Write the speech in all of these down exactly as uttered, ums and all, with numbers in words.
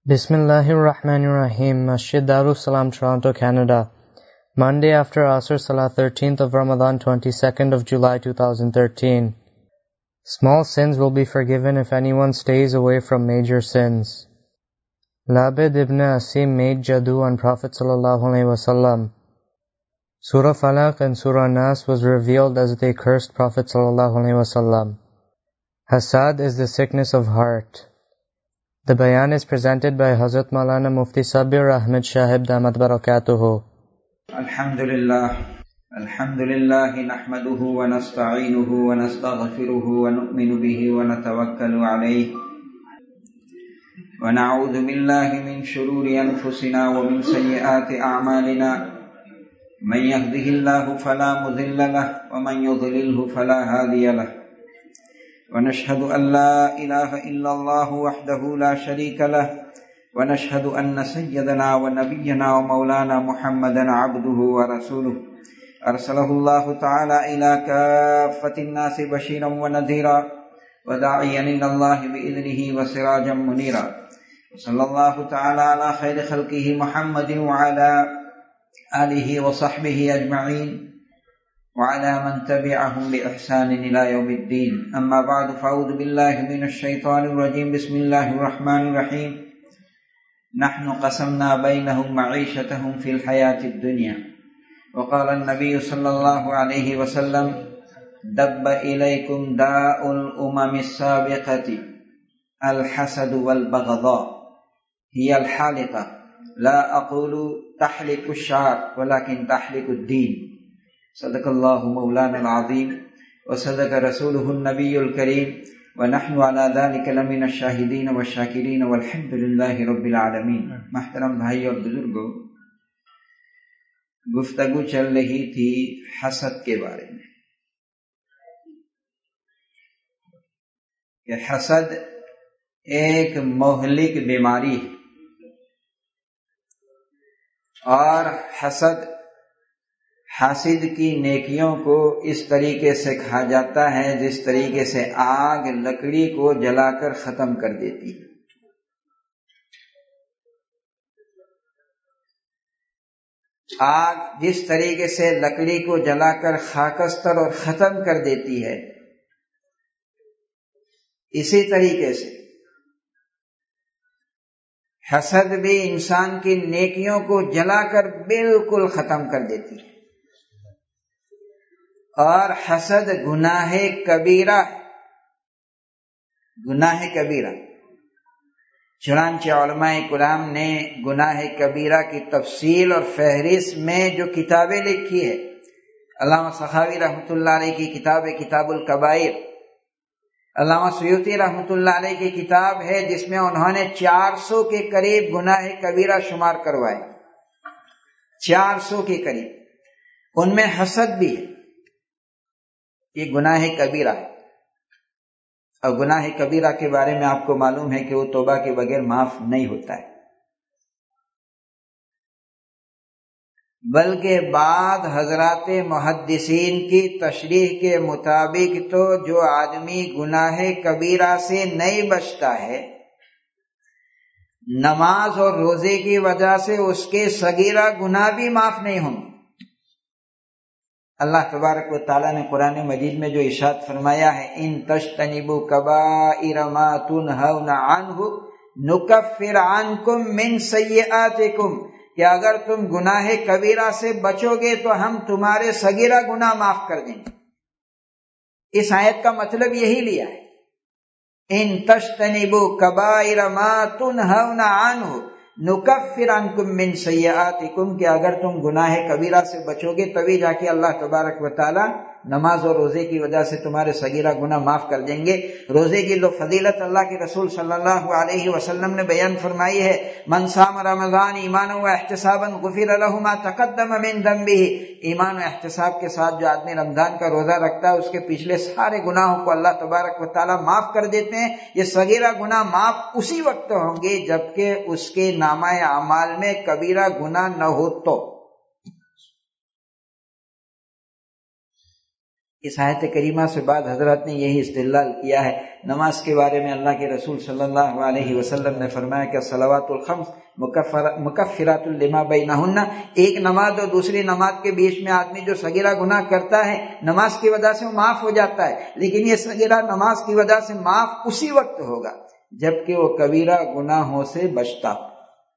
Bismillahir Rahmanir Rahim. Masjid Darus Salam, Toronto, Canada. Monday after Asr Salah, thirteenth of Ramadan, twenty-second of July, two thousand thirteen. Small sins will be forgiven if anyone stays away from major sins. Labid ibn Asim made jadoo on Prophet sallallahu alaihi wasallam. Surah Falaq and Surah Nas was revealed as they cursed Prophet sallallahu alaihi wasallam. Hasad is the sickness of heart. The bayan is presented by Hazrat Maulana Mufti Sabir Ahmed Shahib Damat Barakatuhu. Alhamdulillah, Alhamdulillah, nahmaduhu wa nasta'inuhu wa nastaghfiruhu wa nu'minu bihi wa natawakkalu alayhi wa na'udhu billahi min shururi anfusina wa min sayyiati a'malina man yahdihillahu fala mudilla lahu wa man yudlilhu fala hadiya lahu ونشهد أن لا إله إلا الله وحده لا شريك له ونشهد أن سيدنا ونبينا ومولانا محمدا عبده ورسوله أرسله الله تعالى إلى كافة الناس بشيرا ونذيرا وداعيا إلى الله بإذنه وسراجا منيرا وصلى الله تعالى على خير خلقه محمد وعلى آله وصحبه أجمعين وعلى من تبعهم بإحسان إلى يوم الدين. أما بعد فأعوذ بالله من الشيطان الرجيم. بسم الله الرحمن الرحيم. نحن قسمنا بينهم معيشتهم في الحياة الدنيا وقال النبي صلى الله عليه وسلم دب إليكم داء الأمم السابقة الحسد والبغضاء هي الحالقة لا أقول تحلق الشعر ولكن تحلق الدين. صدق اللہ مولانا العظیم وصدق رسولہ النبی الکریم ونحن على ذلك لمن الشاہدین والشاکرین والحمد للہ رب العالمین. محترم بھائی اور بزرگوں، گفتگو چل رہی تھی حسد کے بارے میں کہ حسد ایک مہلک بیماری ہے اور حسد حاسد کی نیکیوں کو اس طریقے سے کھا جاتا ہے جس طریقے سے آگ لکڑی کو جلا کر ختم کر دیتی ہے. آگ جس طریقے سے لکڑی کو جلا کر خاکستر اور ختم کر دیتی ہے، اسی طریقے سے حسد بھی انسان کی نیکیوں کو جلا کر بالکل ختم کر دیتی ہے. اور حسد گناہ کبیرہ، گناہ کبیرہ. چنانچہ علماء کرام نے گناہ کبیرہ کی تفصیل اور فہرست میں جو کتابیں لکھی ہے، علامہ سخاوی رحمۃ اللہ علیہ کی کتاب ہے کتاب الکبائر، علامہ سیوطی رحمۃ اللہ علیہ کی کتاب ہے جس میں انہوں نے چار سو کے قریب گناہ کبیرہ شمار کروائے، چار سو کے قریب. ان میں حسد بھی ہے. یہ گناہ کبیرہ ہے، اور گناہ کبیرہ کے بارے میں آپ کو معلوم ہے کہ وہ توبہ کے بغیر معاف نہیں ہوتا ہے. بلکہ بعض حضرات محدثین کی تشریح کے مطابق تو جو آدمی گناہ کبیرہ سے نہیں بچتا ہے، نماز اور روزے کی وجہ سے اس کے صغیرہ گناہ بھی معاف نہیں ہوں گے. اللہ تبارک و تعالیٰ نے قرآن مجید میں جو ارشاد فرمایا ہے، ان تجتنبوا کبائر ما تنہون عنہ نکفر عنکم من سیئاتکم، کہ اگر تم گناہ کبیرہ سے بچو گے تو ہم تمہارے صغیرہ گناہ معاف کر دیں گے. اس آیت کا مطلب یہی لیا ہے، ان تجتنبوا کبائر ما تنہون عنہ نکفر عنکم من سیئاتکم، کہ اگر تم گناہ کبیرہ سے بچو گے تبھی جا کے اللہ تبارک و تعالی نماز اور روزے کی وجہ سے تمہارے صغیرہ گناہ معاف کر دیں گے. روزے کی جو فضیلت اللہ کے رسول صلی اللہ علیہ وسلم نے بیان فرمائی ہے، من صام رمضان ایمانا و احتسابا غفر له ما تقدم من ذنبه، ایمان و احتساب کے ساتھ جو آدمی رمضان کا روزہ رکھتا ہے اس کے پچھلے سارے گناہوں کو اللہ تبارک و تعالی معاف کر دیتے ہیں. یہ صغیرہ گناہ معاف اسی وقت ہوں گے جبکہ اس کے نامہ اعمال میں کبیرہ گناہ نہ ہو تو. اس آیت کریمہ سے بعد حضرات نے یہی استدلال کیا ہے۔ نماز کے بارے میں اللہ کے رسول صلی اللہ علیہ وسلم نے فرمایا کہ صلوات الخمس مکفرات لما بینہن، ایک نماز اور دوسری نماز کے بیچ میں آدمی جو صغیرہ گناہ کرتا ہے نماز کی وجہ سے وہ معاف ہو جاتا ہے، لیکن یہ صغیرہ نماز کی وجہ سے معاف اسی وقت ہوگا جبکہ وہ کبیرہ گناہوں سے بچتا ہو۔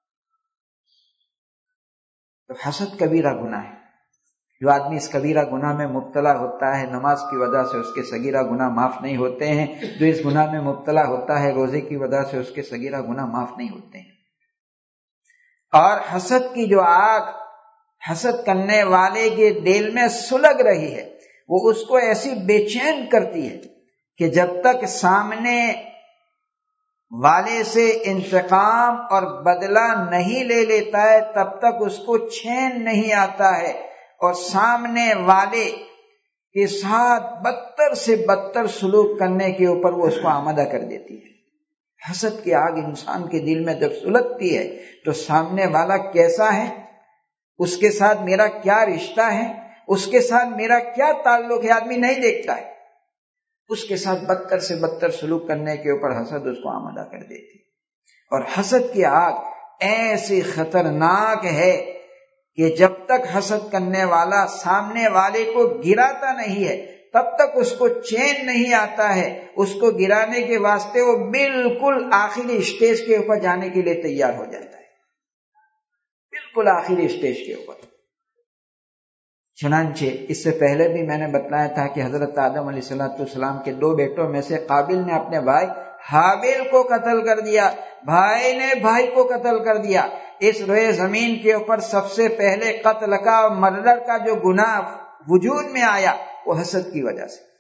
تو حسد کبیرہ گناہ ہے، جو آدمی اس کبیرہ گناہ میں مبتلا ہوتا ہے نماز کی وجہ سے اس کے صغیرہ گناہ معاف نہیں ہوتے ہیں، جو اس گناہ میں مبتلا ہوتا ہے روزے کی وجہ سے اس کے صغیرہ گناہ معاف نہیں ہوتے ہیں۔ اور حسد کی جو آگ حسد کرنے والے کے دل میں سلگ رہی ہے وہ اس کو ایسی بے چین کرتی ہے کہ جب تک سامنے والے سے انتقام اور بدلہ نہیں لے لیتا ہے تب تک اس کو چین نہیں آتا ہے، اور سامنے والے کے ساتھ بدتر سے بدتر سلوک کرنے کے اوپر وہ اس کو آمادہ کر دیتی ہے۔ حسد کی آگ انسان کے دل میں جب سلگتی ہے تو سامنے والا کیسا ہے، اس کے ساتھ میرا کیا رشتہ ہے، اس کے ساتھ میرا کیا تعلق ہے، آدمی نہیں دیکھتا ہے، اس کے ساتھ بدتر سے بدتر سلوک کرنے کے اوپر حسد اس کو آمادہ کر دیتی ہے۔ اور حسد کی آگ ایسی خطرناک ہے کہ جب تک حسد کرنے والا سامنے والے کو گراتا نہیں ہے تب تک اس کو چین نہیں آتا ہے، اس کو گرانے کے واسطے وہ بالکل آخری اسٹیج کے اوپر جانے کے لیے تیار ہو جاتا ہے، بالکل آخری اسٹیج کے اوپر۔ چنانچہ اس سے پہلے بھی میں نے بتلایا تھا کہ حضرت آدم علیہ الصلوۃ والسلام کے دو بیٹوں میں سے قابل نے اپنے بھائی حابیل کو قتل کر دیا، بھائی نے بھائی کو قتل کر دیا۔ اس روئے زمین کے اوپر سب سے پہلے قتل کا اور مرڈر کا جو گناہ وجود میں آیا وہ حسد کی وجہ سے۔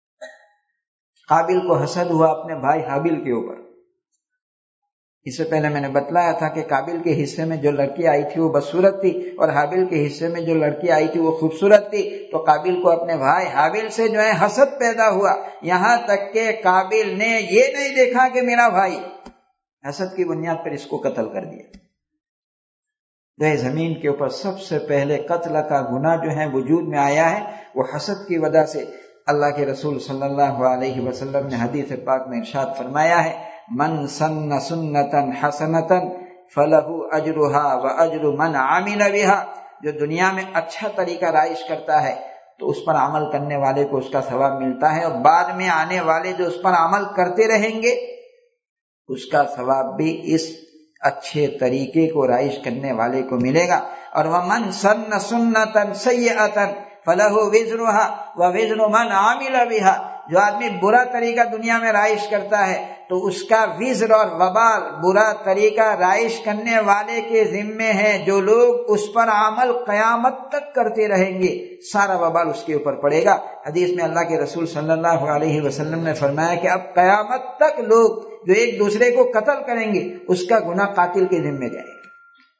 قابل کو حسد ہوا اپنے بھائی حابیل کے اوپر۔ اس سے پہلے میں نے بتلایا تھا کہ قابل کے حصے میں جو لڑکی آئی تھی وہ بدصورت تھی اور حابیل کے حصے میں جو لڑکی آئی تھی وہ خوبصورت تھی، تو قابل کو اپنے بھائی حابیل سے جو ہے حسد پیدا ہوا، یہاں تک کہ قابل نے یہ نہیں دیکھا کہ میرا بھائی، حسد کی بنیاد پر اس کو قتل کر دیا۔ جو زمین کے اوپر سب سے پہلے قتل کا گناہ جو ہے وجود میں آیا ہے وہ حسد کی وجہ سے۔ اللہ کے رسول صلی اللہ علیہ وسلم نے حدیث پاک میں ارشاد فرمایا ہے، من سن سنتا حسنتا فلہ اجرہا واجر من عمل بہا، جو دنیا میں اچھا طریقہ رائج کرتا ہے تو اس پر عمل کرنے والے کو اس کا ثواب ملتا ہے، اور بعد میں آنے والے جو اس پر عمل کرتے رہیں گے اس کا ثواب بھی اس اچھے طریقے کو رائج کرنے والے کو ملے گا۔ اور وَمَنْ سَنَّ سُنَّةً سَيِّئَةً فَلَهُ وِزْرُهَا وَوِزْرُ مَنْ عَمِلَ بِهَا، جو آدمی برا طریقہ دنیا میں رائج کرتا ہے تو اس کا وزر اور وبال برا طریقہ رائج کرنے والے کے ذمے ہے، جو لوگ اس پر عمل قیامت تک کرتے رہیں گے سارا وبال اس کے اوپر پڑے گا۔ حدیث میں اللہ کے رسول صلی اللہ علیہ وسلم نے فرمایا کہ اب قیامت تک لوگ جو ایک دوسرے کو قتل کریں گے اس کا گناہ قاتل کے ذمے جائے گا۔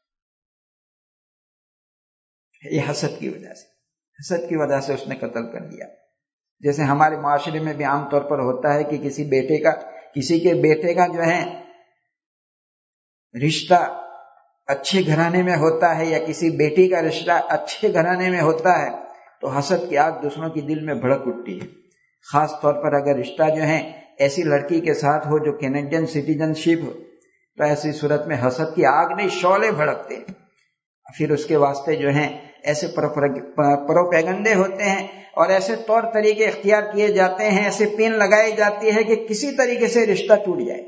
یہ حسد کی وجہ سے، حسد کی وجہ سے اس نے قتل کر دیا۔ جیسے ہمارے معاشرے میں بھی عام طور پر ہوتا ہے کہ کسی بیٹے کا کسی کے بیٹے کا جو ہے رشتہ اچھے گھرانے میں ہوتا ہے یا کسی بیٹی کا رشتہ اچھے گھرانے میں ہوتا ہے تو حسد کی آگ دوسروں کی دل میں بھڑک اٹھتی ہے۔ خاص طور پر اگر رشتہ جو ہے ایسی لڑکی کے ساتھ ہو جو کینیڈین سٹیزن شپ ہو تو ایسی صورت میں حسد کی آگ نہیں شعلے بھڑکتے ہیں۔ پھر اس کے واسطے جو ہیں ایسے پروپیگنڈے ہوتے ہیں اور ایسے طور طریقے اختیار کیے جاتے ہیں، ایسے پین لگائی جاتی ہے کہ کسی طریقے سے رشتہ ٹوٹ جائے۔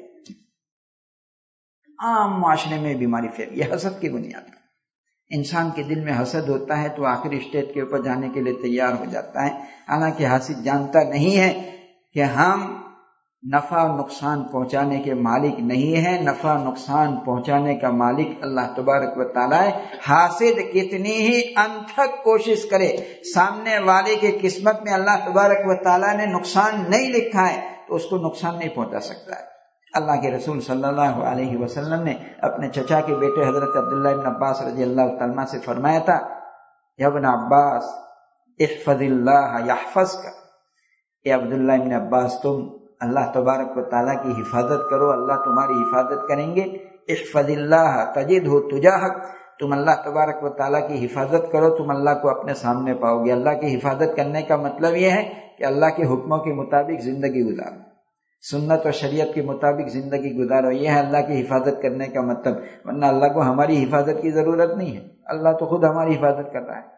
عام معاشرے میں بیماری پھیل، یہ حسد کی بنیاد پر۔ انسان کے دل میں حسد ہوتا ہے تو آخری اسٹیج کے اوپر جانے کے لیے تیار ہو جاتا ہے، حالانکہ حاسد جانتا نہیں ہے کہ ہم نفع نقصان پہنچانے کے مالک نہیں ہیں، نفع نقصان پہنچانے کا مالک اللہ تبارک و تعالیٰ ہے۔ حاسد کتنی ہی انتھک کوشش کرے، سامنے والے کے قسمت میں اللہ تبارک و تعالیٰ نے نقصان نہیں لکھا ہے تو اس کو نقصان نہیں پہنچا سکتا ہے۔ اللہ کے رسول صلی اللہ علیہ وسلم نے اپنے چچا کے بیٹے حضرت عبداللہ ابن عباس رضی اللہ تعالیٰ سے فرمایا تھا، یا ابن عباس احفظ اللہ یحفظک، اے عبداللہ ابن عباس تم اللہ تبارک و تعالیٰ کی حفاظت کرو، اللہ تمہاری حفاظت کریں گے۔ احفظ اللہ تجدہ تجاہک، تم اللہ تبارک و تعالیٰ کی حفاظت کرو، تم اللہ کو اپنے سامنے پاؤ گے۔ اللہ کی حفاظت کرنے کا مطلب یہ ہے کہ اللہ کے حکموں کے مطابق زندگی گزارو، سنت و شریعت کے مطابق زندگی گزارو، یہ ہے اللہ کی حفاظت کرنے کا مطلب۔ ورنہ اللہ کو ہماری حفاظت کی ضرورت نہیں ہے، اللہ تو خود ہماری حفاظت کر رہا ہے۔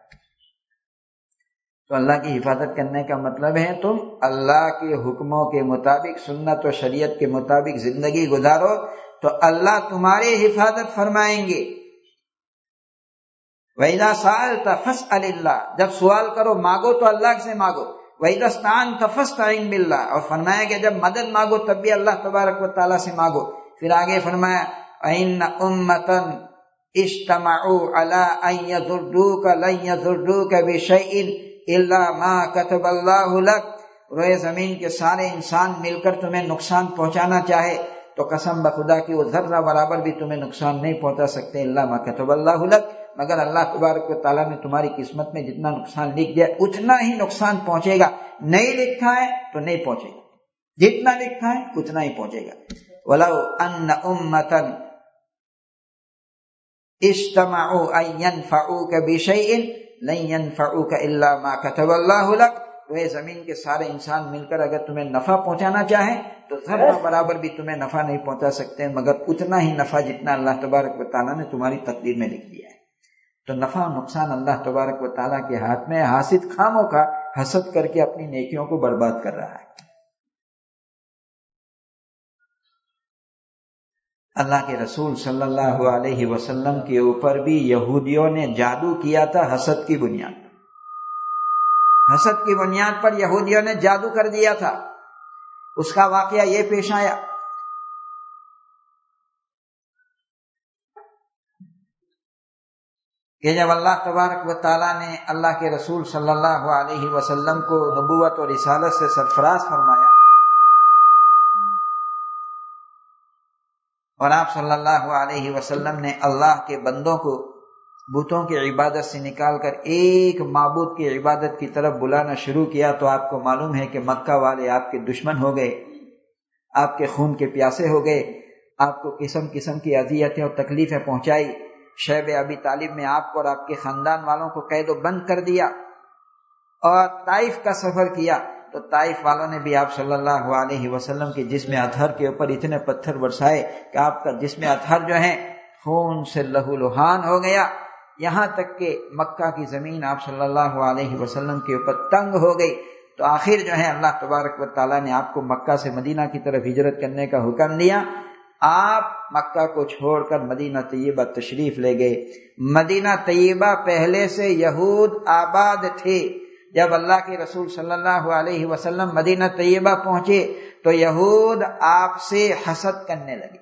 تو اللہ کی حفاظت کرنے کا مطلب ہے تم اللہ کے حکموں کے مطابق سنت و شریعت کے مطابق زندگی گزارو تو اللہ تمہاری حفاظت فرمائیں گے۔ وَإِذَا سَأَلْتَ فَاسْأَلِ اللَّهَ، جب سوال کرو مانگو تو اللہ سے مانگو۔ وَإِذَا اسْتَعَنْتَ فَاسْتَعِنْ بِاللَّهِ، اور فرمایا کہ جب مدد مانگو تب بھی اللہ تبارک و تعالیٰ سے مانگو۔ پھر آگے فرمایا وَإِنَّ أُمَّةً اجْتَمَعُوا عَلَىٰ أَن يَضُرُّوكَ لَن يَضُرُّوكَ بِشَيْءٍ إِلَّا مَا كَتَبَ اللَّهُ لَكَ، روئے زمین کے سارے انسان مل کر تمہیں نقصان پہنچانا چاہے تو قسم بخدا کی وہ ذرہ برابر بھی تمہیں نقصان نہیں پہنچا سکتے، الا ما كتب اللہ لک، مگر اللہ تبارک و تعالیٰ نے تمہاری قسمت میں جتنا نقصان لکھ دیا اتنا ہی نقصان پہنچے گا، نہیں لکھا ہے تو نہیں پہنچے گا، جتنا لکھا ہے اتنا ہی پہنچے گا۔ وَلَوْ أَنَّ أُمَّةً اجْتَمَعُوا أَن يَنْفَعُوكَ بِشَيْءٍ لَن يَنْفَعُوكَ إِلَّا مَا كَتَبَ اللَّهُ لَكَ، وہ زمین کے سارے انسان مل کر اگر تمہیں نفع پہنچانا چاہیں تو ذرہ برابر بھی تمہیں نفع نہیں پہنچا سکتے مگر اتنا ہی نفع جتنا اللہ تبارک و تعالیٰ نے تمہاری تقدیر میں لکھ دیا ہے۔ تو نفع و نقصان اللہ تبارک و تعالیٰ کے ہاتھ میں، حاسد خاموں کا حسد کر کے اپنی نیکیوں کو برباد کر رہا ہے۔ اللہ کے رسول صلی اللہ علیہ وسلم کے اوپر بھی یہودیوں نے جادو کیا تھا حسد کی بنیاد پر، حسد کی بنیاد پر یہودیوں نے جادو کر دیا تھا۔ اس کا واقعہ یہ پیش آیا کہ جب اللہ تبارک و تعالیٰ نے اللہ کے رسول صلی اللہ علیہ وسلم کو نبوت اور رسالت سے سرفراز فرمایا اور آپ صلی اللہ علیہ وسلم نے اللہ کے بندوں کو بتوں کی عبادت سے نکال کر ایک معبود کی عبادت کی طرف بلانا شروع کیا تو آپ کو معلوم ہے کہ مکہ والے آپ کے دشمن ہو گئے، آپ کے خون کے پیاسے ہو گئے، آپ کو قسم قسم کی اذیتیں اور تکلیفیں پہنچائی۔ شیب ابی طالب میں آپ کو اور آپ کے خاندان والوں کو قید و بند کر دیا اور طائف کا سفر کیا تو طائف والوں نے بھی آپ صلی اللہ علیہ وسلم کے جسم اطہر کے اوپر اتنے پتھر برسائے کہ آپ کا جسم اطہر جو ہے خون سے لہو لہان ہو گیا، یہاں تک کہ مکہ کی زمین آپ صلی اللہ علیہ وسلم کے اوپر تنگ ہو گئی۔ تو آخر جو ہے اللہ تبارک و تعالیٰ نے آپ کو مکہ سے مدینہ کی طرف ہجرت کرنے کا حکم دیا۔ آپ مکہ کو چھوڑ کر مدینہ طیبہ تشریف لے گئے۔ مدینہ طیبہ پہلے سے یہود آباد تھے، جب اللہ کے رسول صلی اللہ علیہ وسلم مدینہ طیبہ پہنچے تو یہود آپ سے حسد کرنے لگے۔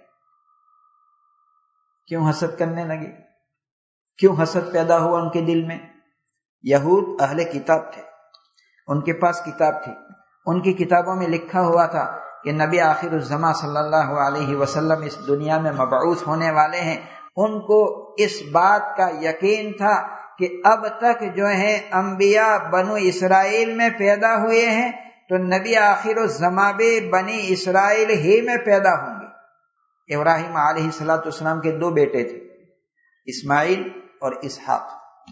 کیوں حسد کرنے لگے؟ کیوں حسد پیدا ہوا ان کے دل میں؟ یہود اہل کتاب تھے، ان کے پاس کتاب تھی، ان کی کتابوں میں لکھا ہوا تھا کہ نبی آخر الزماں صلی اللہ علیہ وسلم اس دنیا میں مبعوث ہونے والے ہیں۔ ان کو اس بات کا یقین تھا کہ اب تک جو ہے انبیاء بنو اسرائیل میں پیدا ہوئے ہیں تو نبی آخر الزماں بھی بنی اسرائیل ہی میں پیدا ہوں گے۔ ابراہیم علیہ الصلوۃ والسلام کے دو بیٹے تھے، اسماعیل اور اسحاق۔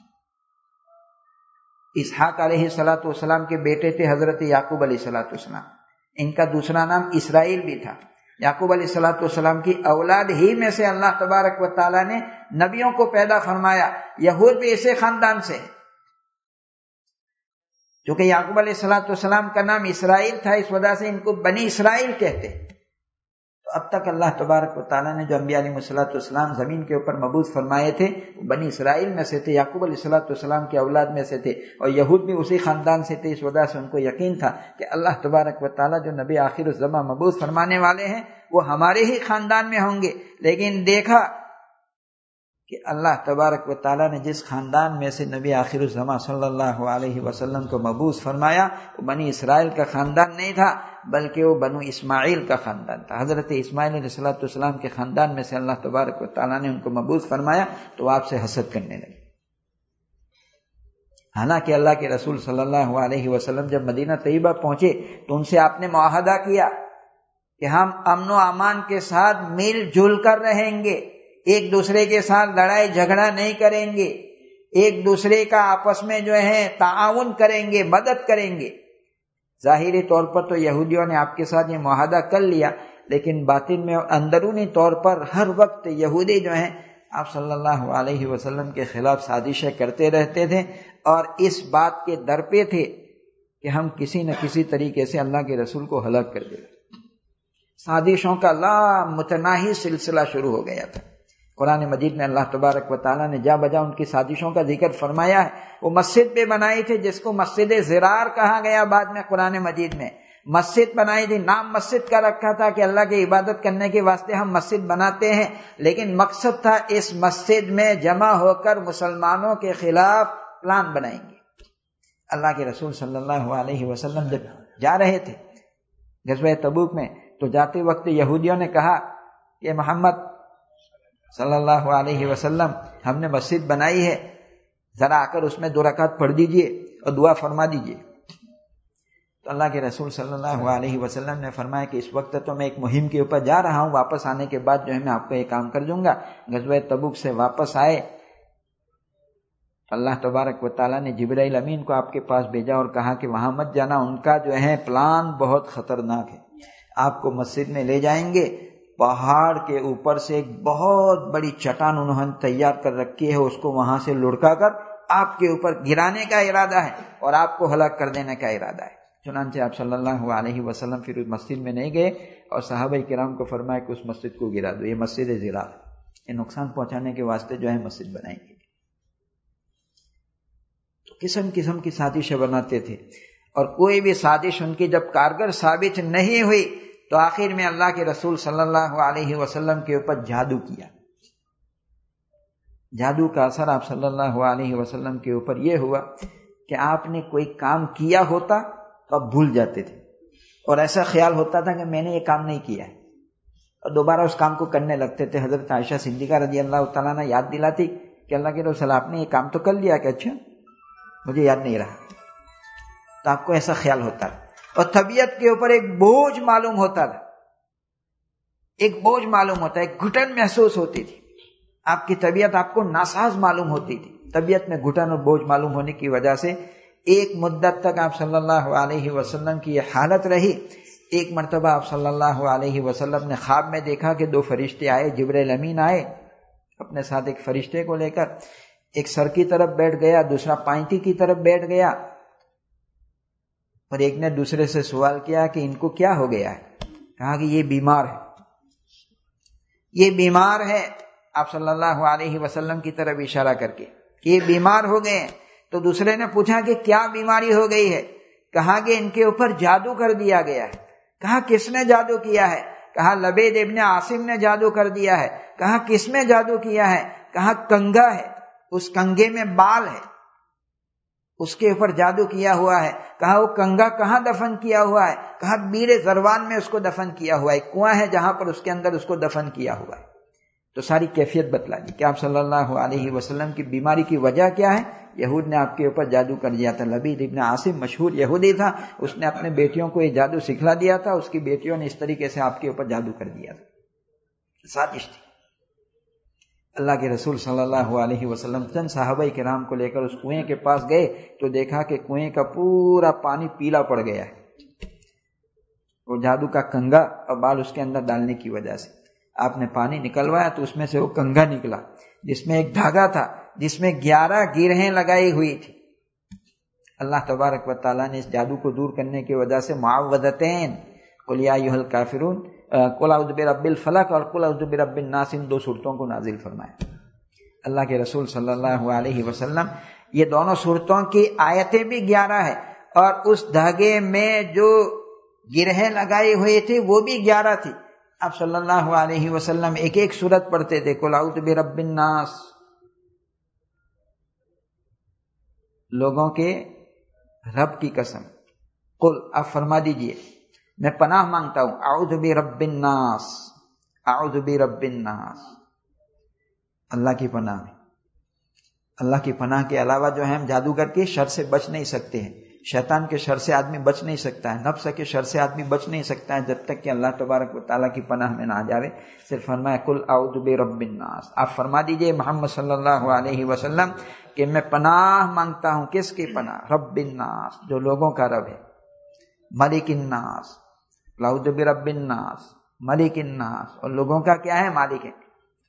اسحاق علیہ الصلوۃ والسلام کے بیٹے تھے حضرت یعقوب علیہ الصلوۃ والسلام، ان کا دوسرا نام اسرائیل بھی تھا۔ یعقوب علیہ الصلوۃ والسلام کی اولاد ہی میں سے اللہ تبارک و تعالیٰ نے نبیوں کو پیدا فرمایا۔ یہود بھی اسی خاندان سے، چونکہ یعقوب علیہ الصلوۃ والسلام کا نام اسرائیل تھا اس وجہ سے ان کو بنی اسرائیل کہتے۔ تو اب تک اللہ تبارک و تعالیٰ نے جو انبیاء علیہ الصلوۃ والسلام زمین کے اوپر مبعوث فرمائے تھے وہ بنی اسرائیل میں سے تھے، یعقوب علیہ الصلوۃ والسلام کی اولاد میں سے تھے، اور یہود بھی اسی خاندان سے تھے۔ اس وجہ سے ان کو یقین تھا کہ اللہ تبارک و تعالیٰ جو نبی آخر الزماں مبعوث فرمانے والے ہیں وہ ہمارے ہی خاندان میں ہوں گے۔ لیکن دیکھا کہ اللہ تبارک و تعالیٰ نے جس خاندان میں سے نبی آخر الزماں صلی اللہ علیہ وسلم کو مبعوث فرمایا وہ بنی اسرائیل کا خاندان نہیں تھا بلکہ وہ بنو اسماعیل کا خاندان تھا۔ حضرت اسماعیل علیہ الصلوۃ والسلام کے خاندان میں سے اللہ تبارک و تعالیٰ نے ان کو مبعوث فرمایا تو وہ آپ سے حسد کرنے لگے۔ حالانکہ اللہ کے رسول صلی اللہ علیہ وسلم جب مدینہ طیبہ پہنچے تو ان سے آپ نے معاہدہ کیا کہ ہم امن و امان کے ساتھ مل جل کر رہیں گے، ایک دوسرے کے ساتھ لڑائی جھگڑا نہیں کریں گے، ایک دوسرے کا آپس میں جو ہے تعاون کریں گے، مدد کریں گے۔ ظاہری طور پر تو یہودیوں نے آپ کے ساتھ یہ معاہدہ کر لیا، لیکن باطن میں اندرونی طور پر ہر وقت یہودی جو ہیں آپ صلی اللہ علیہ وسلم کے خلاف سازشیں کرتے رہتے تھے، اور اس بات کے ڈر پہ تھے کہ ہم کسی نہ کسی طریقے سے اللہ کے رسول کو ہلاک کر دیں۔ سازشوں کا لامتناہی سلسلہ شروع ہو گیا تھا۔ قرآن مجید میں اللہ تبارک و تعالیٰ نے جا بجا ان کی سازشوں کا ذکر فرمایا ہے۔ وہ مسجد پہ بنائی تھی جس کو مسجد زرار کہا گیا بعد میں قرآن مجید میں، مسجد بنائی تھی، نام مسجد کا رکھا تھا کہ اللہ کی عبادت کرنے کے واسطے ہم مسجد بناتے ہیں، لیکن مقصد تھا اس مسجد میں جمع ہو کر مسلمانوں کے خلاف پلان بنائیں گے۔ اللہ کے رسول صلی اللہ علیہ وسلم جب جا رہے تھے غزوہ تبوک میں، تو جاتے وقت یہودیوں نے کہا کہ محمد صلی اللہ علیہ وسلم ہم نے مسجد بنائی ہے، ذرا آ کر اس میں دو رکعت پڑھ دیجئے اور دعا فرما دیجئے۔ تو اللہ کے رسول صلی اللہ علیہ وسلم نے فرمایا کہ اس وقت تو میں ایک مہم کے اوپر جا رہا ہوں، واپس آنے کے بعد جو ہے میں آپ کو یہ کام کر دوں گا۔ غزوہ تبوک سے واپس آئے، اللہ تبارک و تعالیٰ نے جبرائیل امین کو آپ کے پاس بھیجا اور کہا کہ وہاں مت جانا، ان کا جو ہے پلان بہت خطرناک ہے۔ آپ کو مسجد میں لے جائیں گے، پہاڑ کے اوپر سے ایک بہت بڑی چٹان انہوں نے تیار کر رکھی ہے، اس کو وہاں سے لڑکا کر آپ کے اوپر گرانے کا ارادہ ہے اور آپ کو ہلاک کر دینے کا ارادہ ہے۔ چنانچہ آپ صلی اللہ علیہ وسلم پھر اس مسجد میں نہیں گئے اور صحابہ کرام کو فرمایا کہ اس مسجد کو گرا دو، یہ مسجد زرار ہے، یہ نقصان پہنچانے کے واسطے جو ہے مسجد بنائیں گے۔ تو قسم قسم کی سازشیں بناتے تھے، اور کوئی بھی سازش ان کی جب کارگر ثابت نہیں ہوئی تو آخر میں اللہ کے رسول صلی اللہ علیہ وسلم کے اوپر جادو کیا۔ جادو کا اثر آپ صلی اللہ علیہ وسلم کے اوپر یہ ہوا کہ آپ نے کوئی کام کیا ہوتا تو آپ بھول جاتے تھے، اور ایسا خیال ہوتا تھا کہ میں نے یہ کام نہیں کیا ہے، اور دوبارہ اس کام کو کرنے لگتے تھے۔ حضرت عائشہ صدیقہ رضی اللہ تعالیٰ نے یاد دلاتی کہ اللہ کے رسول آپ نے یہ کام تو کر لیا کہ اچھا مجھے یاد نہیں رہا، تو آپ کو ایسا خیال ہوتا ہے، اور طبیعت کے اوپر ایک بوجھ معلوم ہوتا تھا، ایک بوجھ معلوم ہوتا ہے، ایک گھٹن محسوس ہوتی تھی، آپ کی طبیعت آپ کو ناساز معلوم ہوتی تھی۔ طبیعت میں گھٹن اور بوجھ معلوم ہونے کی وجہ سے ایک مدت تک آپ صلی اللہ علیہ وسلم کی یہ حالت رہی۔ ایک مرتبہ آپ صلی اللہ علیہ وسلم نے خواب میں دیکھا کہ دو فرشتے آئے، جبرائیل امین آئے اپنے ساتھ ایک فرشتے کو لے کر، ایک سر کی طرف بیٹھ گیا، دوسرا پائنتی کی طرف بیٹھ گیا، اور ایک نے دوسرے سے سوال کیا کہ ان کو کیا ہو گیا ہے؟ کہا کہ یہ بیمار ہے، یہ بیمار ہے، آپ صلی اللہ علیہ وسلم کی طرف اشارہ کر کے کہ یہ بیمار ہو گئے ہیں۔ تو دوسرے نے پوچھا کہ کیا بیماری ہو گئی ہے؟ کہا کہ ان کے اوپر جادو کر دیا گیا ہے۔ کہا کس نے جادو کیا ہے؟ کہا لبید ابن عاصم نے جادو کر دیا ہے۔ کہا کس میں جادو کیا ہے؟ کہا کنگا ہے، اس کنگے میں بال ہے، اس کے اوپر جادو کیا ہوا ہے۔ کہا وہ کنگا کہاں دفن کیا ہوا ہے؟ کہا بیر زروان میں اس کو دفن کیا ہوا ہے، کنواں ہے جہاں پر اس کے اندر اس کو دفن کیا ہوا ہے۔ تو ساری کیفیت بتلا دی کہ آپ صلی اللہ علیہ وسلم کی بیماری کی وجہ کیا ہے۔ یہود نے آپ کے اوپر جادو کر دیا تھا۔ لبید ابن عاصم مشہور یہودی تھا، اس نے اپنے بیٹیوں کو یہ جادو سکھلا دیا تھا، اس کی بیٹیوں نے اس طریقے سے آپ کے اوپر جادو کر دیا تھا، سازش تھی۔ اللہ کے رسول صلی اللہ علیہ وسلم چند صحابہ کرام کو لے کر اس کنویں کے پاس گئے تو دیکھا کہ کنویں کا پورا پانی پیلا پڑ گیا ہے، وہ جادو کا کنگا اور بال اس کے اندر ڈالنے کی وجہ سے۔ آپ نے پانی نکلوایا تو اس میں سے وہ کنگا نکلا جس میں ایک دھاگا تھا، جس میں گیارہ گرہیں لگائی ہوئی تھی۔ اللہ تبارک و تعالیٰ نے اس جادو کو دور کرنے کی وجہ سے معوذتین، قل یا ایھا الکافرون، قل اعوذ برب الفلق اور قل اعوذ برب الناس، ان دو صورتوں کو نازل فرمایا۔ اللہ کے رسول صلی اللہ علیہ وسلم یہ دونوں صورتوں کی آیتیں بھی گیارہ ہے، اور اس دھاگے میں جو گرہیں لگائی ہوئی تھی وہ بھی گیارہ تھی۔ آپ صلی اللہ علیہ وسلم ایک ایک سورت پڑھتے تھے، قل اعوذ برب الناس۔ لوگوں کے رب کی قسم، قل آپ فرما دیجئے میں پناہ مانگتا ہوں، اعوذ برب الناس، اعوذ برب الناس، اللہ کی پناہ میں۔ اللہ کی پناہ کے علاوہ جو ہے ہم جادوگر کے شر سے بچ نہیں سکتے ہیں۔ شیطان کے شر سے آدمی بچ نہیں سکتا ہے، نفس کے شر سے آدمی بچ نہیں سکتا ہے جب تک کہ اللہ تبارک و تعالیٰ کی پناہ میں نہ آ جاوے۔ صرف فرمایا قل اعوذ برب الناس، آپ فرما دیجئے محمد صلی اللہ علیہ وسلم کہ میں پناہ مانگتا ہوں، کس کی پناہ؟ رب الناس، جو لوگوں کا رب ہے، ملک الناس، اعوذ برب الناس، ملک الناس، اور لوگوں کا کیا ہے؟ مالک ہے۔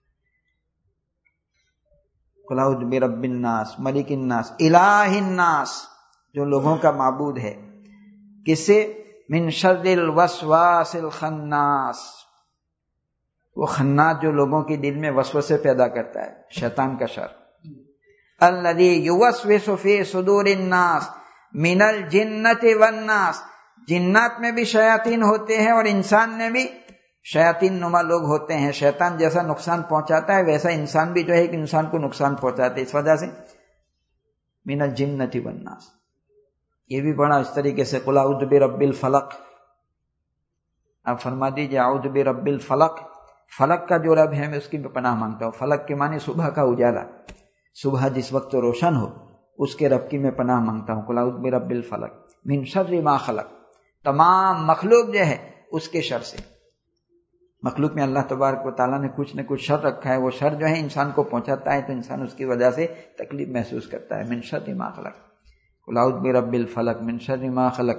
قل اعوذ برب الناس، ملک الناس، الہ الناس، جو لوگوں کا معبود ہے، کس سے؟ من شر الوسواس الخناس، وہ خناس جو لوگوں کے دل میں وسوسے پیدا کرتا ہے، شیطان کا شر۔ الذی یوسوس فی صدور الناس من الجنۃ والناس، جنات میں بھی شیاطین ہوتے ہیں اور انسان میں بھی شیاطین نما لوگ ہوتے ہیں۔ شیطان جیسا نقصان پہنچاتا ہے ویسا انسان بھی جو ہے ایک انسان کو نقصان پہنچاتا ہے، اس وجہ سے من الجنۃ والناس۔ یہ بھی پڑھا اس طریقے سے قل اعوذ برب الفلق، آپ فرما دیجیے اعوذ برب الفلق، فلک کا جو رب ہے میں اس کی پناہ مانگتا ہوں۔ فلک کے معنی صبح کا اجالا، صبح جس وقت روشن ہو اس کے رب کی میں پناہ مانگتا ہوں۔ قل اعوذ برب الفلق من شر ما خلق، تمام مخلوق جو ہے اس کے شر سے۔ مخلوق میں اللہ تبارک و تعالیٰ نے کچھ نہ کچھ شر رکھا ہے، وہ شر جو ہے انسان کو پہنچاتا ہے تو انسان اس کی وجہ سے تکلیف محسوس کرتا ہے۔ من شر ما خلق، قل اعوذ برب الفلق من شر ما خلق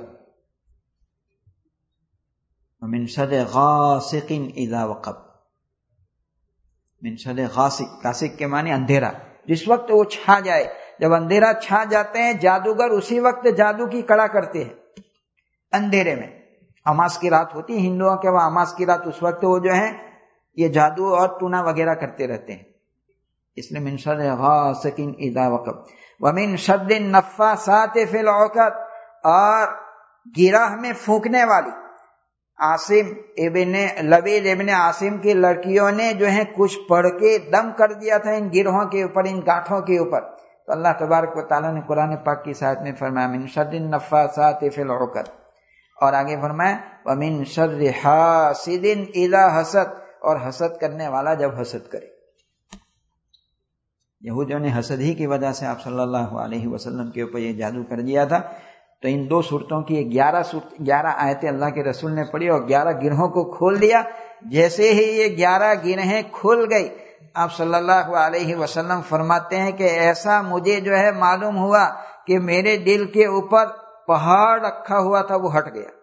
ومن شر غاسق اذا وقب، من شر غاسق، غاسق کے معنی اندھیرا، جس وقت وہ چھا جائے، جب اندھیرا چھا جاتے ہیں جادوگر اسی وقت جادو کی کڑا کرتے ہیں اندھیرے میں۔ اماس کی رات ہوتی ہے ہندوؤں کے وہاں، اماس کی رات اس وقت وہ جو ہے یہ جادو اور ٹونا وغیرہ کرتے رہتے ہیں، اس لیے من شر غاسق اذا وقب ومن شر النفاثات فی العقد، اور گرہ میں پھونکنے والی، عاصم ابن لبید ابن عاصم کی لڑکیوں نے جو ہے کچھ پڑھ کے دم کر دیا تھا ان گرہوں کے اوپر، ان گاٹھوں کے اوپر، تو اللہ تبارک و تعالیٰ نے قرآن پاک کی آیت میں فرمایا من شر النفاثات فی العقد، اور آگے فرمایا ومن شر حاسد اذا حسد، اور حسد کرنے والا جب حسد کرے۔ یہودیوں نے حسد ہی کی وجہ سے آپ صلی اللہ علیہ وسلم کے اوپر یہ جادو کر دیا تھا، تو ان دو صورتوں کی گیارہ صورت گیارہ آیتیں اللہ کے رسول نے پڑھی اور گیارہ گرہوں کو کھول دیا۔ جیسے ہی یہ گیارہ گرہیں کھل گئی، آپ صلی اللہ علیہ وسلم فرماتے ہیں کہ ایسا مجھے جو ہے معلوم ہوا کہ میرے دل کے اوپر پہاڑ رکھا ہوا تھا وہ ہٹ گیا،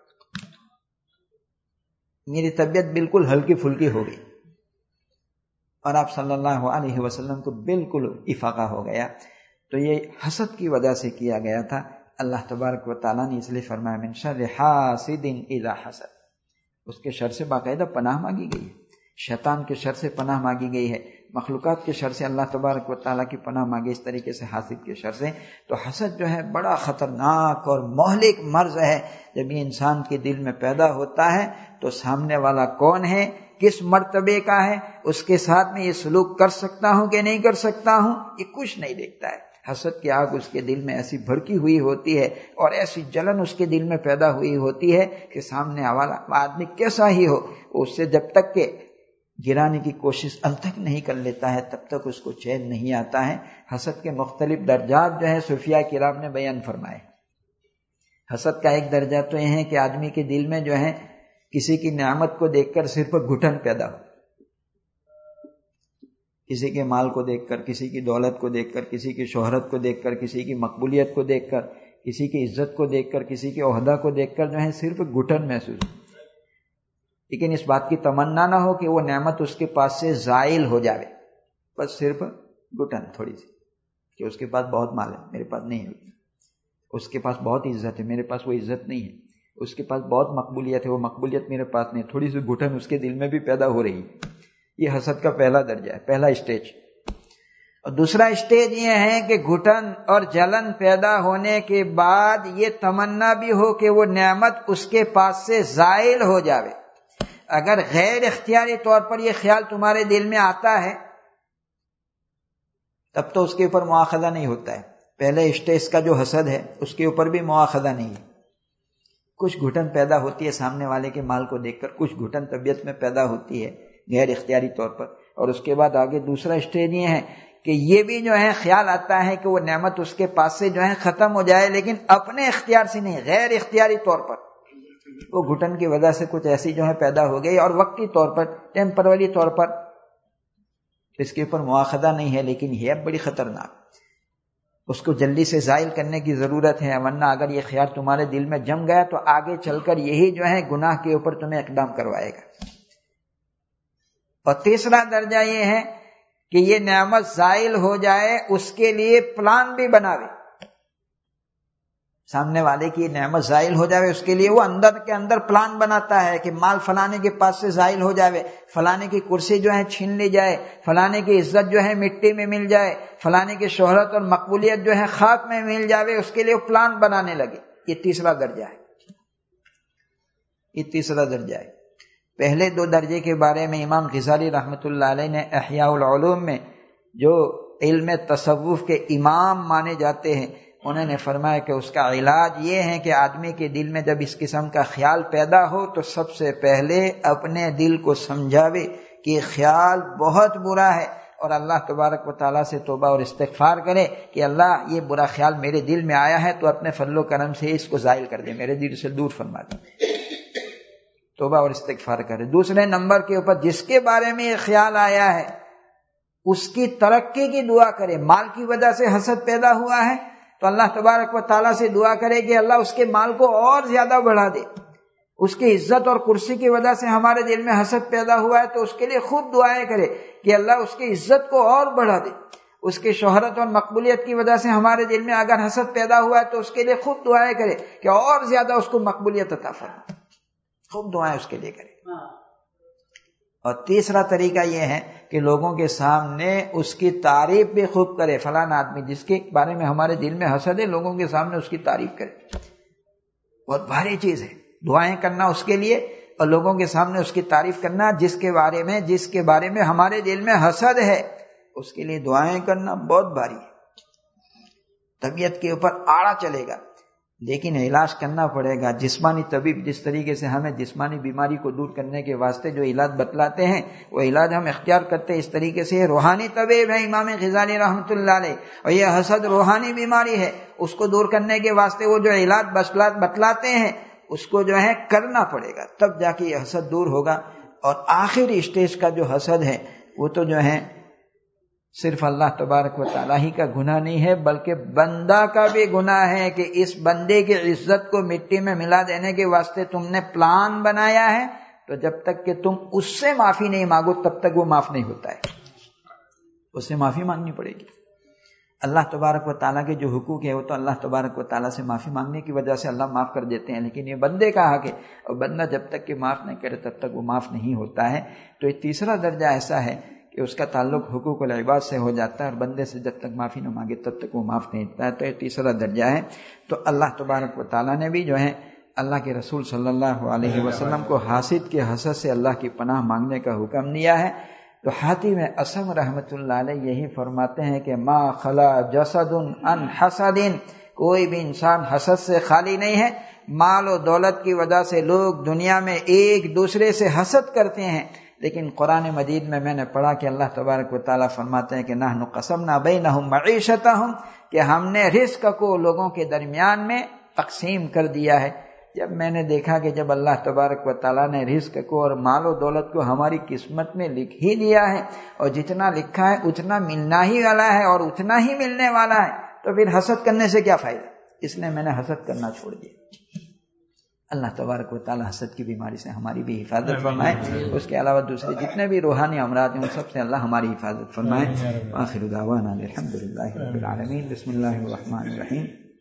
میری طبیعت بالکل ہلکی پھلکی ہو گئی، اور آپ صلی اللہ علیہ وسلم کو بالکل افاقہ ہو گیا۔ تو یہ حسد کی وجہ سے کیا گیا تھا۔ اللہ تبارک و تعالیٰ نے اس لیے فرمایا من شر حاسد اذا حسد، اس کے شر سے باقاعدہ پناہ مانگی گئی ہے، شیطان کے شر سے پناہ مانگی گئی ہے، مخلوقات کے شر سے اللہ تبارک و تعالیٰ کی پناہ مانگی، اس طریقے سے حاسد کے شر سے۔ تو حسد جو ہے بڑا خطرناک اور مہلک مرض ہے، جب یہ انسان کے دل میں پیدا ہوتا ہے تو سامنے والا کون ہے، کس مرتبے کا ہے، اس کے ساتھ میں یہ سلوک کر سکتا ہوں کہ نہیں کر سکتا ہوں، یہ کچھ نہیں دیکھتا ہے۔ حسد کی آگ اس کے دل میں ایسی بھڑکی ہوئی ہوتی ہے اور ایسی جلن اس کے دل میں پیدا ہوئی ہوتی ہے کہ سامنے والا آدمی کیسا ہی ہو، اس سے جب تک کہ گرانے کی کوشش اب تک نہیں کر لیتا ہے تب تک اس کو چین نہیں آتا ہے۔ حسد کے مختلف درجات جو ہیں صوفیاء کرام نے بیان فرمائے۔ حسد کا ایک درجہ تو یہ ہے کہ آدمی کے دل میں جو ہے کسی کی نعمت کو دیکھ کر صرف گھٹن پیدا ہو، کسی کے مال کو دیکھ کر، کسی کی دولت کو دیکھ کر، کسی کی شہرت کو دیکھ کر، کسی کی مقبولیت کو دیکھ کر، کسی کی عزت کو دیکھ کر، کسی کے عہدہ کو دیکھ کر جو ہے صرف گھٹن محسوس ہو، لیکن اس بات کی تمنا نہ ہو کہ وہ نعمت اس کے پاس سے زائل ہو جائے، بس صرف گھٹن تھوڑی سی کہ اس کے پاس بہت مال ہے میرے پاس نہیں ہے، اس کے پاس بہت عزت ہے میرے پاس وہ عزت نہیں ہے، اس کے پاس بہت مقبولیت ہے وہ مقبولیت میرے پاس نہیں، تھوڑی سی گھٹن اس کے دل میں بھی پیدا ہو رہی ہے۔ یہ حسد کا پہلا درجہ ہے، پہلا اسٹیج۔ اور دوسرا اسٹیج یہ ہے کہ گھٹن اور جلن پیدا ہونے کے بعد یہ تمنا بھی ہو کہ وہ نعمت اس کے پاس سے زائل ہو جاوے۔ اگر غیر اختیاری طور پر یہ خیال تمہارے دل میں آتا ہے تب تو اس کے اوپر مواخذہ نہیں ہوتا ہے، پہلے اسٹیج کا جو حسد ہے اس کے اوپر بھی مواخذہ نہیں ہے۔ کچھ گھٹن پیدا ہوتی ہے سامنے والے کے مال کو دیکھ کر، کچھ گھٹن طبیعت میں پیدا ہوتی ہے غیر اختیاری طور پر، اور اس کے بعد آگے دوسرا اسٹیج یہ ہے کہ یہ بھی جو ہے خیال آتا ہے کہ وہ نعمت اس کے پاس سے جو ہے ختم ہو جائے، لیکن اپنے اختیار سے نہیں، غیر اختیاری طور پر وہ گھٹن کی وجہ سے کچھ ایسی جو ہے پیدا ہو گئی اور وقتی طور پر، ٹیمپروری طور پر، اس کے اوپر مواخذہ نہیں ہے، لیکن یہ بڑی خطرناک، اس کو جلدی سے زائل کرنے کی ضرورت ہے، ورنہ اگر یہ خیال تمہارے دل میں جم گیا تو آگے چل کر یہی جو ہے گناہ کے اوپر تمہیں اقدام کروائے گا۔ اور تیسرا درجہ یہ ہے کہ یہ نعمت زائل ہو جائے اس کے لیے پلان بھی بناوے، سامنے والے کی نعمت زائل ہو جائے اس کے لیے وہ اندر کے اندر پلان بناتا ہے کہ مال فلانے کے پاس سے زائل ہو جائے، فلانے کی کرسی جو ہے چھین لی جائے، فلانے کی عزت جو ہے مٹی میں مل جائے، فلانے کی شہرت اور مقبولیت جو ہے خاک میں مل جائے، اس کے لیے وہ پلان بنانے لگے۔ یہ تیسرا درجہ ہے، یہ تیسرا درجہ ہے۔ پہلے دو درجے کے بارے میں امام غزالی رحمۃ اللہ علیہ نے احیاء العلوم میں، جو علم تصوف کے امام مانے جاتے ہیں، انہوں نے فرمایا کہ اس کا علاج یہ ہے کہ آدمی کے دل میں جب اس قسم کا خیال پیدا ہو تو سب سے پہلے اپنے دل کو سمجھاوے کہ یہ خیال بہت برا ہے، اور اللہ تبارک و تعالیٰ سے توبہ اور استغفار کرے کہ اللہ یہ برا خیال میرے دل میں آیا ہے تو اپنے فضل و کرم سے اس کو زائل کر دے، میرے دل سے دور فرما دے، توبہ اور استغفار کرے۔ دوسرے نمبر کے اوپر جس کے بارے میں یہ خیال آیا ہے اس کی ترقی کی دعا کرے۔ مال کی وجہ سے حسد پیدا ہوا ہے تو اللہ تبارک و تعالیٰ سے دعا کرے کہ اللہ اس کے مال کو اور زیادہ بڑھا دے۔ اس کی عزت اور کرسی کی وجہ سے ہمارے دل میں حسد پیدا ہوا ہے تو اس کے لیے خوب دعائیں کرے کہ اللہ اس کی عزت کو اور بڑھا دے۔ اس کی شہرت اور مقبولیت کی وجہ سے ہمارے دل میں اگر حسد پیدا ہوا ہے تو اس کے لیے خوب دعائیں کرے کہ اور زیادہ اس کو مقبولیت عطا فرما، خوب دعائیں اس کے لیے کرے۔ اور تیسرا طریقہ یہ ہے کہ لوگوں کے سامنے اس کی تعریف بھی خوب کرے، فلانا آدمی جس کے بارے میں ہمارے دل میں حسد ہے، لوگوں کے سامنے اس کی تعریف کرے۔ بہت بھاری چیز ہے دعائیں کرنا اس کے لیے اور لوگوں کے سامنے اس کی تعریف کرنا، جس کے بارے میں جس کے بارے میں ہمارے دل میں حسد ہے اس کے لیے دعائیں کرنا بہت بھاری ہے، طبیعت کے اوپر آڑا چلے گا، لیکن علاج کرنا پڑے گا۔ جسمانی طبیب جس طریقے سے ہمیں جسمانی بیماری کو دور کرنے کے واسطے جو علاج بتلاتے ہیں وہ علاج ہم اختیار کرتے ہیں، اس طریقے سے روحانی طبیب ہے امام غزالی رحمۃ اللہ علیہ، اور یہ حسد روحانی بیماری ہے، اس کو دور کرنے کے واسطے وہ جو علاج بتلاتے ہیں اس کو جو ہے کرنا پڑے گا، تب جا کے یہ حسد دور ہوگا۔ اور آخری اسٹیج کا جو حسد ہے وہ تو جو ہے صرف اللہ تبارک و تعالیٰ ہی کا گناہ نہیں ہے بلکہ بندہ کا بھی گناہ ہے کہ اس بندے کی عزت کو مٹی میں ملا دینے کے واسطے تم نے پلان بنایا ہے، تو جب تک کہ تم اس سے معافی نہیں مانگو تب تک وہ معاف نہیں ہوتا ہے، اس سے معافی مانگنی پڑے گی۔ اللہ تبارک و تعالیٰ کے جو حقوق ہے وہ تو اللہ تبارک و تعالیٰ سے معافی مانگنے کی وجہ سے اللہ معاف کر دیتے ہیں، لیکن یہ بندے کا حق ہے اور بندہ جب تک کہ معاف نہیں کرے تب تک وہ معاف نہیں ہوتا ہے۔ تو یہ تیسرا درجہ ایسا ہے کہ اس کا تعلق حقوق العباد سے ہو جاتا ہے اور بندے سے جب تک معافی نہ مانگے تب تک وہ معاف نہیں ہوتا ہے، تو یہ تیسرا درجہ ہے۔ تو اللہ تبارک و تعالیٰ نے بھی جو ہے اللہ کے رسول صلی اللہ علیہ وسلم کو حاسد کے حسد سے اللہ کی پناہ مانگنے کا حکم دیا ہے۔ تو حاتم اصم رحمۃ اللہ علیہ یہی فرماتے ہیں کہ ما خلا جسد عن حسد، کوئی بھی انسان حسد سے خالی نہیں ہے۔ مال و دولت کی وجہ سے لوگ دنیا میں ایک دوسرے سے حسد کرتے ہیں، لیکن قرآن مجید میں میں نے پڑھا کہ اللہ تبارک و تعالیٰ فرماتے ہیں کہ نحن قسمنا بینہم معیشتہم، کہ ہم نے رزق کو لوگوں کے درمیان میں تقسیم کر دیا ہے۔ جب میں نے دیکھا کہ جب اللہ تبارک و تعالیٰ نے رزق کو اور مال و دولت کو ہماری قسمت میں لکھ ہی دیا ہے اور جتنا لکھا ہے اتنا ملنا ہی والا ہے اور اتنا ہی ملنے والا ہے، تو پھر حسد کرنے سے کیا فائدہ؟ اس لیے میں نے حسد کرنا چھوڑ دیا۔ اللہ تبارک و تعالیٰ حسد کی بیماری سے ہماری بھی حفاظت فرمائے، اس کے علاوہ دوسرے جتنے بھی روحانی امراض ہیں ان سب سے اللہ ہماری حفاظت فرمائے۔ آخر دعوانا الحمدللہ رب العالمین۔ بسم اللہ الرحمن الرحیم۔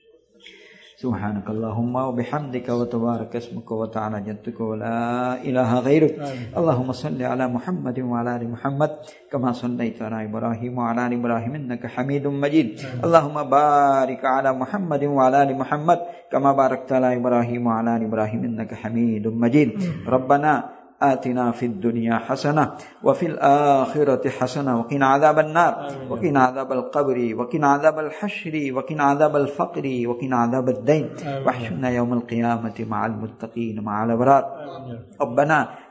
سبحانك اللهم وبحمدك وتبارك اسمك وتعالى جدك ولا إله غيرك، اللهم صل على محمد وعلى آل محمد كما صليت على إبراهيم وعلى آل إبراهيم إنك حميد مجيد، اللهم بارك على محمد وعلى آل محمد كما باركت على إبراهيم وعلى آل إبراهيم إنك حميد مجيد۔ ربنا آتنا في الدنيا حسنة وفي الآخرة حسنة وقنا عذاب النار وقنا عذاب القبر وقنا عذاب الحشر وقنا عذاب الفقر وقنا عذاب الدين واحشرنا يوم القيامة مع المتقين مع الأبرار۔ ربنا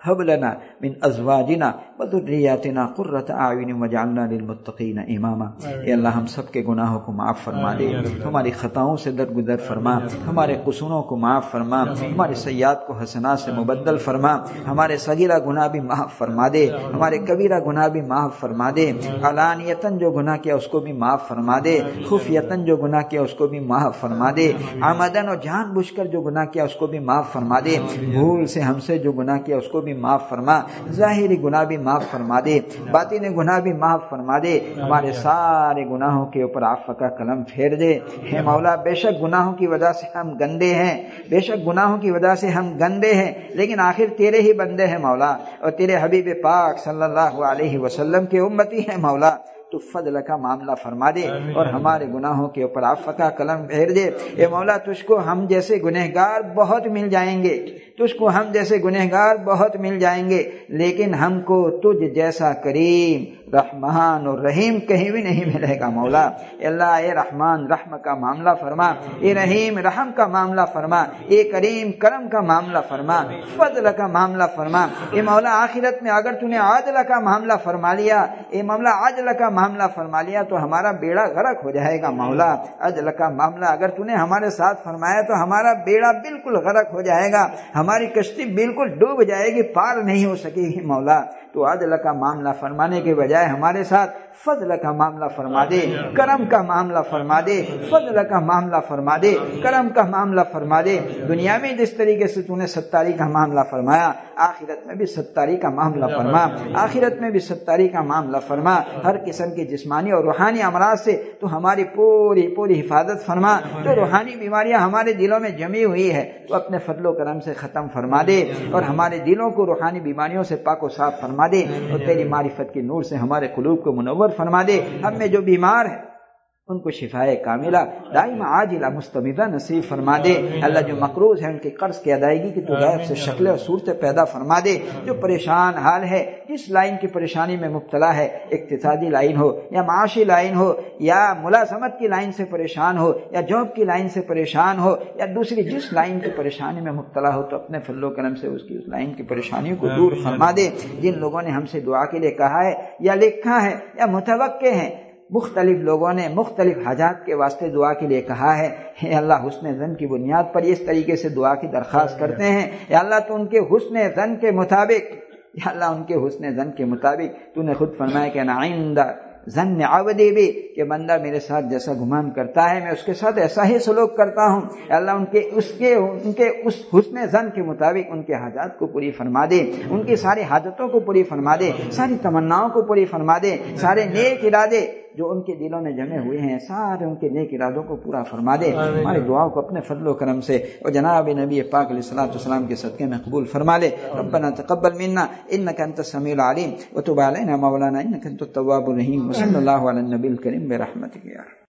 هب لنا من ازواجنا وذرياتنا قرۃ اعین واجعلنا للمتقین اماما۔ اے اللہ ہم سب کے گناہوں کو معاف فرما دے، ہماری خطاؤں سے درگزر فرما، ہمارے قصوروں کو معاف فرما، ہمارے سیئات کو حسنات سے مبدل فرما، ہمارے صغیرہ گناہ بھی معاف فرما دے، ہمارے کبیرہ گناہ بھی معاف فرما دے، علانیتاً جو گناہ کیا اس کو بھی معاف فرما دے، خفیتاً جو گناہ کیا اس کو بھی معاف فرما دے، عمدن اور جان بوجھ کر جو گناہ کیا اس کو بھی معاف فرما دے، بھول سے ہم سے جو گناہ کیا اس کو بھی معاف فرما، ظاہری گناہ بھی معاف فرما دے، باطنی گناہ بھی معاف فرما دے، ہمارے سارے گناہوں کے اوپر عفو کا قلم پھیر دے۔ اے مولا بے شک گناہوں کی وجہ سے ہم گندے ہیں، بے شک گناہوں کی وجہ سے ہم گندے ہیں، لیکن آخر تیرے ہی بندے ہیں مولا، اور تیرے حبیب پاک صلی اللہ علیہ وسلم کے امتی ہیں مولا، تو فضل کا معاملہ فرما دے اور ہمارے گناہوں کے اوپر عفو کا قلم پھیر دے۔ اے مولا تجھ کو ہم جیسے گنہگار بہت مل جائیں گے، تجھ کو ہم جیسے گنہگار بہت مل جائیں گے، لیکن ہم کو تجھ جیسا کریم رحمان اور رحیم کہیں بھی نہیں ملے گا مولا۔ اے اللہ اے رحمان رحم کا معاملہ فرما، اے رحیم رحم کا معاملہ فرما، اے کریم کرم کا معاملہ فرما، فضل کا معاملہ فرما۔ اے مولا آخرت میں اگر تو نے عدل کا معاملہ فرما لیا، اے مولا عدل کا معاملہ فرما لیا تو ہمارا بیڑا غرق ہو جائے گا مولا۔ عدل کا معاملہ اگر تو نے ہمارے ساتھ فرمایا تو ہمارا بیڑا بالکل غرق ہو جائے گا، ہماری کشتی بالکل ڈوب جائے گی، پار نہیں ہو سکے گی مولا۔ تو عدل کا معاملہ فرمانے کے بجائے ہمارے ساتھ فضل کا معاملہ فرما دے، کرم کا معاملہ فرما دے، فضل کا معاملہ فرما دے، کرم کا معاملہ فرما دے۔ دنیا میں جس طریقے سے تو نے ستاری کا معاملہ فرمایا، آخرت میں بھی ستاری کا معاملہ فرما، آخرت میں بھی ستاری کا معاملہ فرما۔ ہر قسم کی جسمانی اور روحانی امراض سے تو ہماری پوری پوری حفاظت فرما۔ جو روحانی بیماریاں ہمارے دلوں میں جمی ہوئی ہے تو اپنے فضل و کرم سے ختم فرما دے، اور ہمارے دلوں کو روحانی بیماریوں سے پاک و صاف فرما دے، اور تیری معرفت کی نور سے ہمارے قلوب کو منور فرما دے۔ ہم میں جو بیمار ہیں ان کو شفائے کاملہ دائم عاجلہ مستمرہ نصیب فرما دے۔ اللہ جو مقروض ہیں ان کے قرض کی ادائیگی کی تو غیب سے شکلیں اور صورتیں پیدا فرما دے۔ جو پریشان حال ہے، جس لائن کی پریشانی میں مبتلا ہے، اقتصادی لائن ہو یا معاشی لائن ہو یا ملازمت کی لائن سے پریشان ہو یا جاب کی لائن سے پریشان ہو یا دوسری جس لائن کی پریشانی میں مبتلا ہو، تو اپنے فضل و کرم سے اس کی اس لائن کی پریشانیوں کو دور فرما دے۔ جن لوگوں نے ہم سے دعا کے لیے کہا ہے یا لکھا ہے یا متوقع ہیں، مختلف لوگوں نے مختلف حاجات کے واسطے دعا کے لیے کہا ہے، اے اللہ حسن ظن کی بنیاد پر اس طریقے سے دعا کی درخواست کرتے ہیں، یا اللہ تو ان کے حسن ظن کے مطابق، یا اللہ ان کے حسن ظن کے مطابق تو نے خود فرمایا کہ انا عند ظن عبدی بھی، کہ بندہ میرے ساتھ جیسا گمان کرتا ہے میں اس کے ساتھ ایسا ہی سلوک کرتا ہوں۔ اللہ ان کے اس کے ان کے اس حسن ظن کے مطابق ان کے حاجات کو پوری فرما دے، ان کی ساری حاجتوں کو پوری فرما دے، ساری تمناؤں کو پوری فرما دے، سارے نیک ارادے جو ان کے دلوں میں جمے ہوئے ہیں سارے ان کے نیک ارادوں کو پورا فرما دے۔ ہماری دعاؤں کو اپنے فضل و کرم سے اور جناب نبی پاک علیہ الصلوۃ والسلام کے صدقے میں قبول فرما لے۔ ربنا تقبل منا انك انت السميع العليم وتب علينا مولانا انك انت التواب الرحيم وصلى الله على النبي الكريم برحمتك يا